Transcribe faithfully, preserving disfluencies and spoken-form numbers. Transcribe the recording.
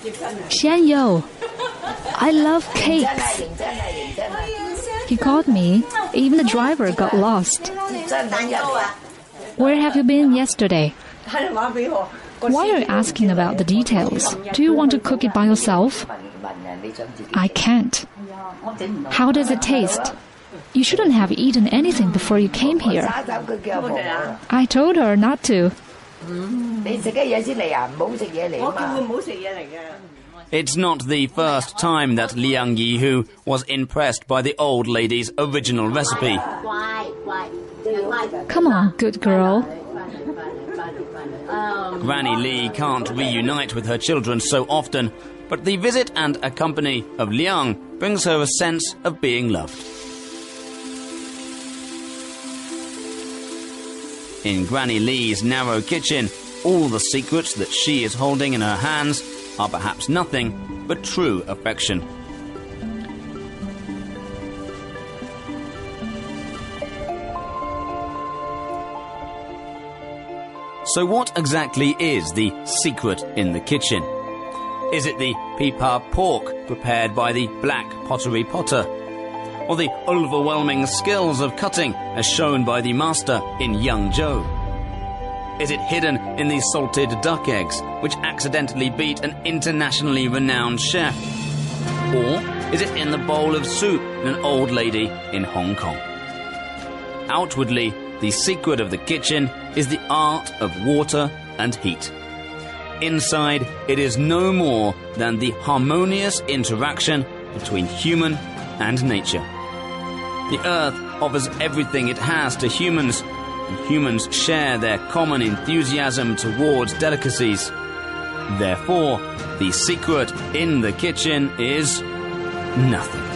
Xianyou, I love cakes. He called me. Even the driver got lost. Where have you been yesterday? Why are you asking about the details? Do you want to cook it by yourself? I can't. How does it taste? You shouldn't have eaten anything before you came here. I told her not to. It's not the first time that Liang Yihu was impressed by the old lady's original recipe. Come on, good girl. Granny Li can't reunite with her children so often, but the visit and accompany of Liang brings her a sense of being loved. In Granny Li's narrow kitchen, all the secrets that she is holding in her hands are perhaps nothing but true affection. So what exactly is the secret in the kitchen? Is it the pipa pork prepared by the black pottery potter? Or the overwhelming skills of cutting as shown by the master in Yangzhou? Is it hidden in the salted duck eggs which accidentally beat an internationally renowned chef? Or is it in the bowl of soup in an old lady in Hong Kong? Outwardly, the secret of the kitchen is the art of water and heat. Inside, it is no more than the harmonious interaction between human and nature. The earth offers everything it has to humans, and humans share their common enthusiasm towards delicacies. Therefore, the secret in the kitchen is nothing.